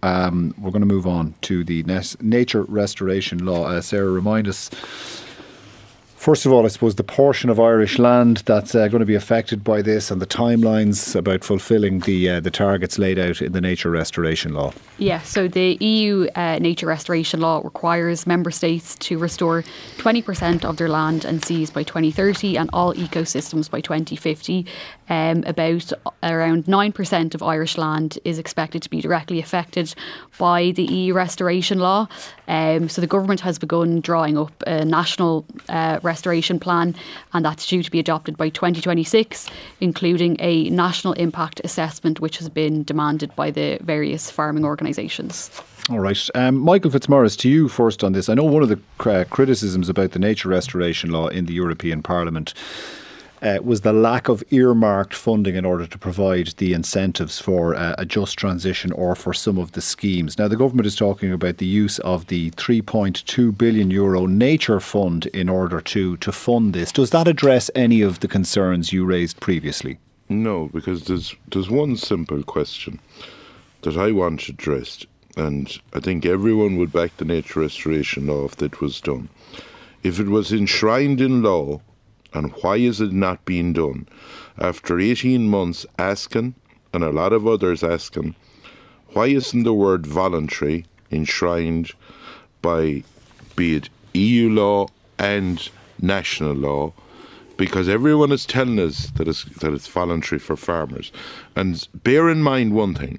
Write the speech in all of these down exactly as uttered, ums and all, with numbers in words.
um, we're going to move on to the nature restoration law. Uh, Sarah, remind us, first of all, I suppose the portion of Irish land that's uh, going to be affected by this and the timelines about fulfilling the uh, the targets laid out in the nature restoration law. Yeah, so the E U uh, nature restoration law requires member states to restore twenty percent of their land and seas by twenty thirty and all ecosystems by twenty fifty. Um, about around nine percent of Irish land is expected to be directly affected by the E U restoration law. Um, so the government has begun drawing up a national uh, restoration plan, and that's due to be adopted by twenty twenty-six, including a national impact assessment, which has been demanded by the various farming organisations. All right. Um, Michael Fitzmaurice, to you first on this. I know one of the uh, criticisms about the nature restoration law in the European Parliament Uh, was the lack of earmarked funding in order to provide the incentives for uh, a just transition or for some of the schemes. Now, the government is talking about the use of the three point two billion euro nature fund in order to, to fund this. Does that address any of the concerns you raised previously? No, because there's there's one simple question that I want addressed, and I think everyone would back the nature restoration law if that was done. If it was enshrined in law, and why is it not being done? After eighteen months asking, and a lot of others asking, why isn't the word voluntary enshrined by, be it E U law and national law? Because everyone is telling us that it's, that it's voluntary for farmers. And bear in mind one thing,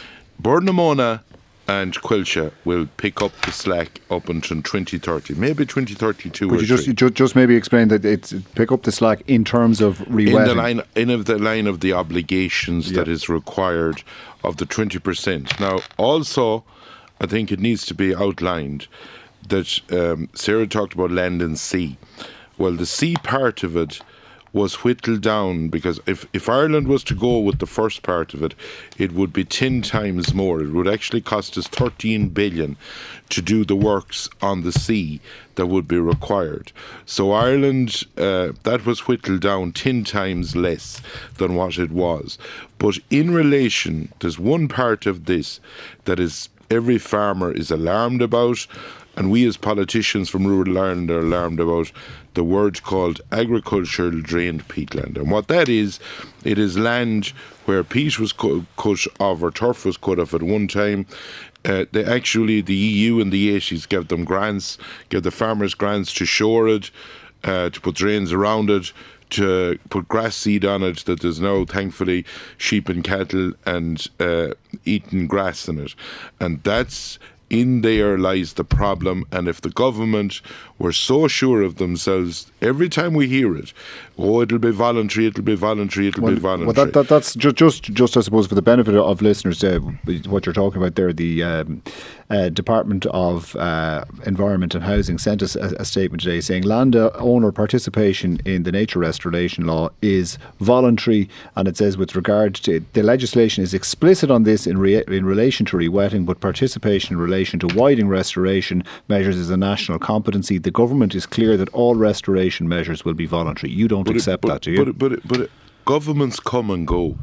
Burnamona and Quilcha will pick up the slack up until twenty thirty, maybe twenty thirty-two. Could or you just, three. ju- just maybe explain that it's pick up the slack in terms of rewetting? In the line, in of the line of the obligations yeah. that is required of the twenty percent. Now, also, I think it needs to be outlined that um, Sarah talked about land and sea. Well, the sea part of it was whittled down, because if, if Ireland was to go with the first part of it, it would be ten times more. It would actually cost us thirteen billion to do the works on the sea that would be required. So Ireland, uh, that was whittled down ten times less than what it was. But in relation, there's one part of this that is every farmer is alarmed about, and we as politicians from rural Ireland are alarmed about, the word called agricultural drained peatland. And what that is, it is land where peat was cut off or turf was cut off at one time. Uh, they actually, the E U in the eighties gave them grants, gave the farmers grants to shore it, uh, to put drains around it, to put grass seed on it, that there's now, thankfully, sheep and cattle and uh, eating grass in it. And that's, in there lies the problem. And if the government were so sure of themselves, every time we hear it, oh, it'll be voluntary, it'll be voluntary, it'll well, be voluntary. Well, that, that, that's just, just, just, I suppose, for the benefit of listeners, uh, what you're talking about there, the um, uh, Department of uh, Environment and Housing sent us a, a statement today saying landowner participation in the nature restoration law is voluntary, and it says with regard to the legislation is explicit on this in, re, in relation to rewetting, but participation in relation to widening restoration measures is a national competency. The government is clear that all restoration measures will be voluntary. You don't but accept it, but, that, do you? But, but, but governments come and go.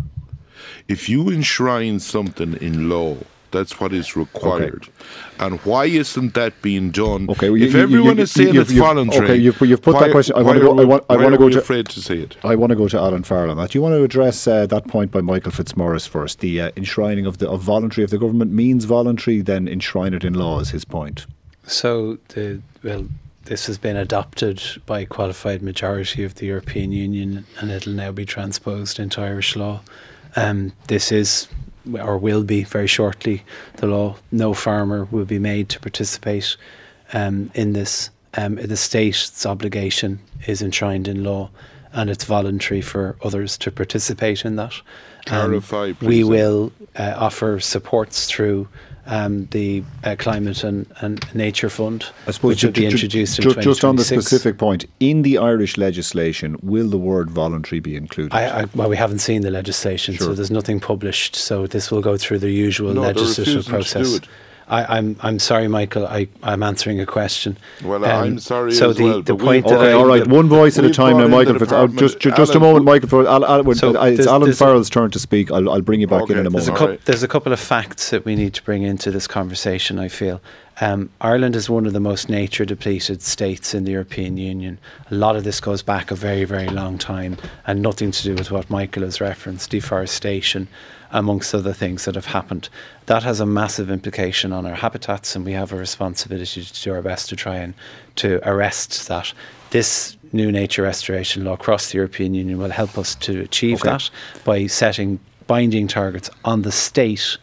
If you enshrine something in law, that's what is required. Okay. And why isn't that being done? Okay, well, if you, everyone you, is saying you, it's you, voluntary, okay, you've, you've put why, that question. I want to go. go. I want, I want to go to. Afraid to say it. I want to go to Alan Farrell on that. Do you want to address uh, that point by Michael Fitzmaurice first? The uh, enshrining of the of voluntary. If the government means voluntary, then enshrine it in law is his point. So the well. This has been adopted by a qualified majority of the European Union, and it'll now be transposed into Irish law. Um, this is, or will be very shortly, the law. No farmer will be made to participate um, in this. Um, the state's obligation is enshrined in law, and it's voluntary for others to participate in that. Um, Clarify, please. We will uh, offer supports through Um, the uh, Climate and, and Nature Fund, I suppose which will be introduced in just, twenty twenty-six. just on the specific point, in the Irish legislation, will the word voluntary be included? I, I, well, we haven't seen the legislation, sure. so there's nothing published. So this will go through the usual no, legislative process. I, I'm I'm sorry, Michael. I, I'm answering a question. Well, Um, I'm sorry so as the, well. the but point we- that Okay, I, all right, one voice at a We've time brought now, in the Michael. For, uh, just, department. just a Alan, moment, Michael. For, Al, Al, So uh, it's there's- Alan there's a- Farrell's turn to speak. I'll, I'll bring you back Okay, in in a there's There's a, moment. All coup right. there's a couple of facts that we need to bring into this conversation, I feel. Um, Ireland is one of the most nature depleted states in the European Union. A lot of this goes back a very, very long time and nothing to do with what Michael has referenced, deforestation, amongst other things that have happened. That has a massive implication on our habitats, and we have a responsibility to do our best to try and to arrest that. This new nature restoration law across the European Union will help us to achieve Okay. that by setting binding targets on the state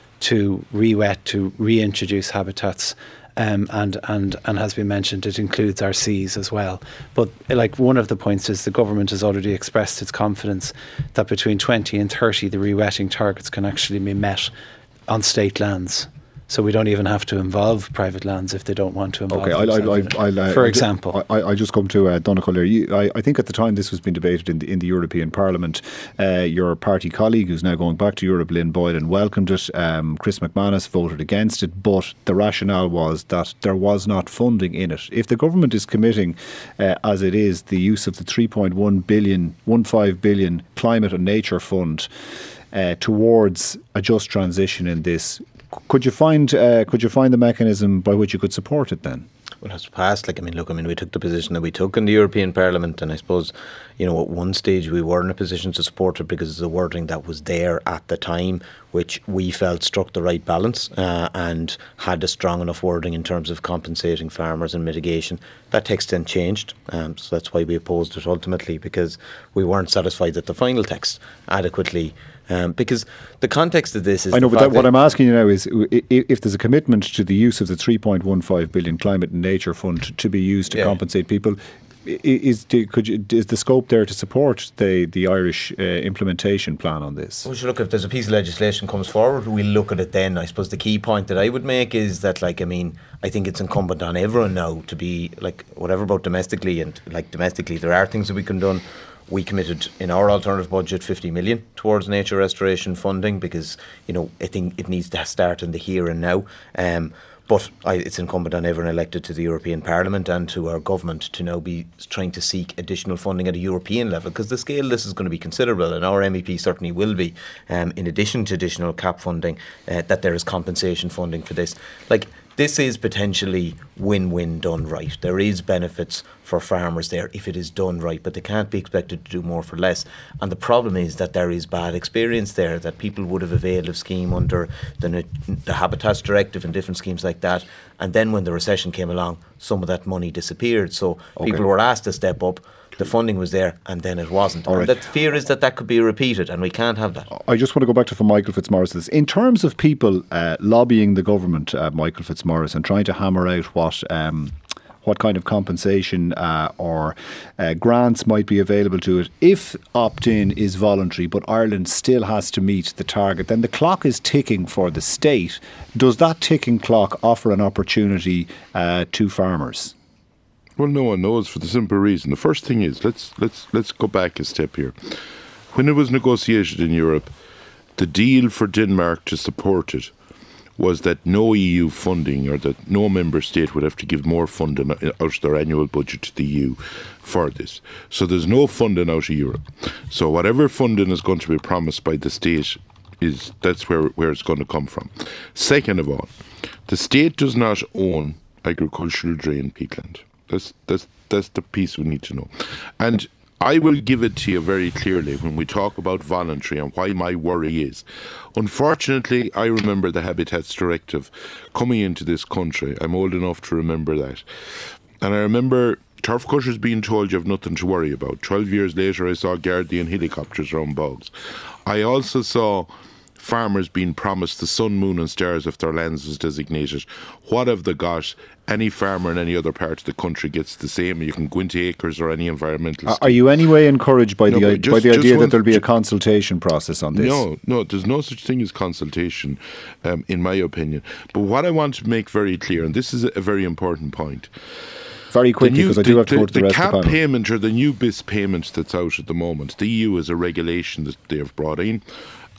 to re-wet, to reintroduce habitats, um, and, and, and has been mentioned, it includes our seas as well. But like one of the points is the government has already expressed its confidence that between twenty and thirty the re-wetting targets can actually be met on state lands. So we don't even have to involve private lands if they don't want to involve Okay, I'll, I'll, themselves in it. I'll, I'll, uh, For I'll- example. I, I just come to uh, Donegal there. You, I, I think at the time this was being debated in the, in the European Parliament, uh, your party colleague who's now going back to Europe, Lynn Boylan, welcomed it. Um, Chris McManus voted against it, but the rationale was that there was not funding in it. If the government is committing, uh, as it is, the use of the three point one billion, fifteen billion Climate and Nature Fund uh, towards a just transition in this, could you find uh, could you find the mechanism by which you could support it then? Well, it's passed. Like, I mean, look, I mean, we took the position that we took in the European Parliament, and I suppose, you know, at one stage we were in a position to support it because of the wording that was there at the time, which we felt struck the right balance uh, and had a strong enough wording in terms of compensating farmers and mitigation. That text then changed, um, so that's why we opposed it ultimately, because we weren't satisfied that the final text adequately. Um, because the context of this is I know, the but fact that, what that- I'm asking you now is i- i- if there's a commitment to the use of the three point one five billion Climate and Nature Fund to be used to Yeah. compensate people, i- is do- could you, is the scope there to support the the Irish uh, implementation plan on this? Well, sure, look, if there's a piece of legislation comes forward, we'll look at it then. I suppose the key point that I would make is that, like, I mean, I think it's incumbent on everyone now to be, like, whatever about domestically, and, like, domestically, there are things that we can do. We committed in our alternative budget fifty million towards nature restoration funding because, you know, I think it needs to start in the here and now. Um, But I, it's incumbent on everyone elected to the European Parliament and to our government to now be trying to seek additional funding at a European level, because the scale of this is going to be considerable, and our M E P certainly will be, um, in addition to additional C A P funding, uh, that there is compensation funding for this. Like, this is potentially win-win done right. There is benefits for farmers there if it is done right, but they can't be expected to do more for less. And the problem is that there is bad experience there, that people would have availed of scheme under the, the Habitats Directive and different schemes like that. And then when the recession came along, some of that money disappeared. So Okay. people were asked to step up. The funding was there, and then it wasn't. All and right. the fear is that that could be repeated, and we can't have that. I just want to go back to for Michael Fitzmaurice. This. In terms of people uh, lobbying the government, uh, Michael Fitzmaurice, and trying to hammer out what um, what kind of compensation uh, or uh, grants might be available to it, if opt-in is voluntary, but Ireland still has to meet the target, then the clock is ticking for the state. Does that ticking clock offer an opportunity uh, to farmers? Well, no one knows, for the simple reason. The first thing is, let's let's let's go back a step here. When it was negotiated in Europe, the deal for Denmark to support it was that no E U funding, or that no member state would have to give more funding out of their annual budget to the E U for this. So there's no funding out of Europe. So whatever funding is going to be promised by the state, is that's where where it's going to come from. Second of all, the state does not own agricultural drain peatland. That's that's that's the piece we need to know. And I will give it to you very clearly when we talk about voluntary and why my worry is. Unfortunately, I remember the Habitats Directive coming into this country. I'm old enough to remember that. And I remember turf cutters being told you have nothing to worry about. Twelve years later, I saw Guardian helicopters around bogs. I also saw farmers being promised the sun, moon and stars if their lands was designated. What have they got? Any farmer in any other part of the country gets the same. You can go into acres or any environmental Are, scheme. are you anyway encouraged by No, the but i- just- by the just idea one- that there'll be a consultation process on this? No, no, there's no such thing as consultation, um, in my opinion. But what I want to make very clear, and this is a very important point, Very quickly, new- because I do have to go to the, the rest cap of the panel. payment or the new B I S payment that's out at the moment. The E U is a regulation that they have brought in,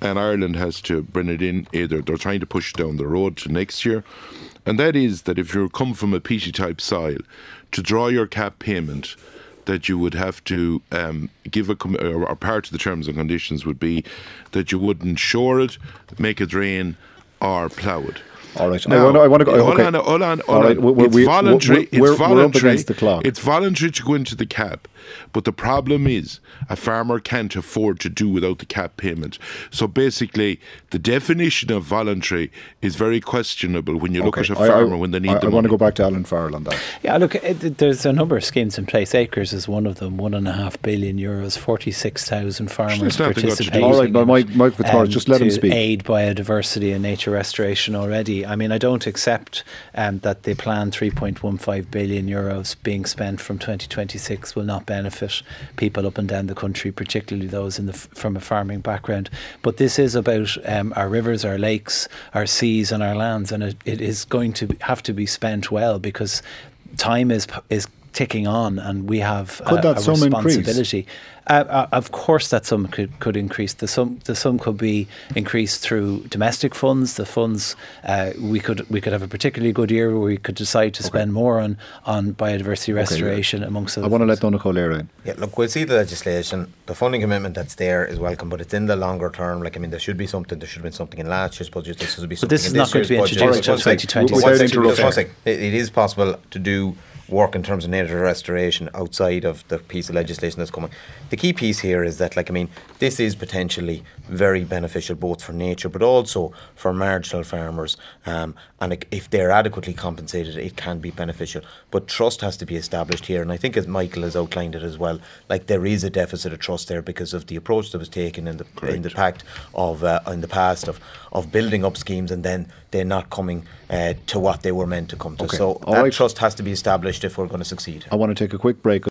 and Ireland has to bring it in. Either they're trying to push it down the road to next year, and that is that if you come from a peaty type soil, to draw your cap payment, that you would have to um, give a com- or, or part of the terms and conditions would be that you wouldn't shore it, make it rain, or plough it. All right. Now, I want to, I want to go. hold Okay. on, hold on, All hold right. on. We- It's we- voluntary. we're- It's we're up voluntary. against the clock. It's voluntary to go into the cap, but the problem is a farmer can't afford to do without the cap payment. So basically, the definition of voluntary is very questionable when you look Okay. at a I- farmer I, when they need I, the I want to money. go back to Alan Farrell on that. Yeah, look, it, there's a number of schemes in place. Acres is one of them, one and a half billion euros, forty-six thousand farmers There's nothing got to do. participating. All right, but in, Mike, Mike Fitzmaurice, just let to him speak. aid biodiversity and nature restoration already. I mean, I don't accept um, that the planned three point one five billion euros being spent from twenty twenty-six will not benefit people up and down the country, particularly those in the f- from a farming background. But this is about um, our rivers, our lakes, our seas, and our lands, and it, it is going to have to be spent well, because time is is ticking on, and we have Could a, that a sum increase? responsibility. Uh, uh, of course, that sum could, could increase. The sum the sum could be increased through domestic funds. The funds uh, we could we could have a particularly good year where we could decide to spend more on on biodiversity restoration amongst other I want to let things. Donna Collier in. Yeah, look, we'll see the legislation. The funding commitment that's there is welcome, but it's in the longer term. Like, I mean, there should be something. There should have been something in last year's budget. There should be something this in is not going year's to be budget. introduced One till sec. twenty One Without sec, just one interrupting. sec. It, it is possible to do work in terms of nature restoration outside of the piece of legislation that's coming. The key piece here is that, like, I mean, this is potentially very beneficial both for nature but also for marginal farmers, um, and it, if they're adequately compensated, it can be beneficial. But trust has to be established here, and I think, as Michael has outlined it as well, like, there is a deficit of trust there because of the approach that was taken in the in the pact of uh, in the past of of building up schemes and then they're not coming uh, to what they were meant to come to. Okay. So All that right. trust has to be established if we're going to succeed. I want to take a quick break.